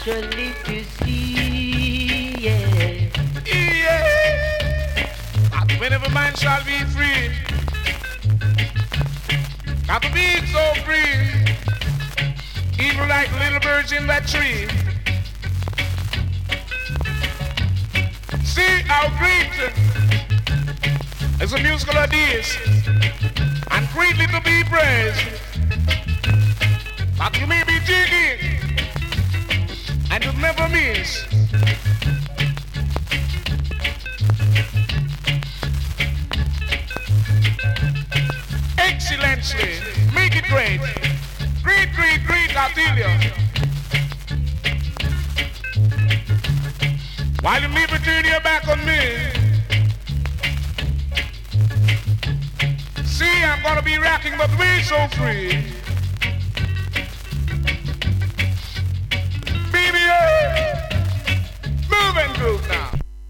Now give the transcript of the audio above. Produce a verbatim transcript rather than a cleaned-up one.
naturally to see, yeah. Yeah. That whenever man shall be free, got to be so free, even like little birds in that tree. See how great is a musical ideas, and greatly to be praised. That you may be digging, and you never miss. Excellently, make it great. Great, great, great, I tell you. While you never turn your back on me, see, I'm gonna be rocking, but we're so free.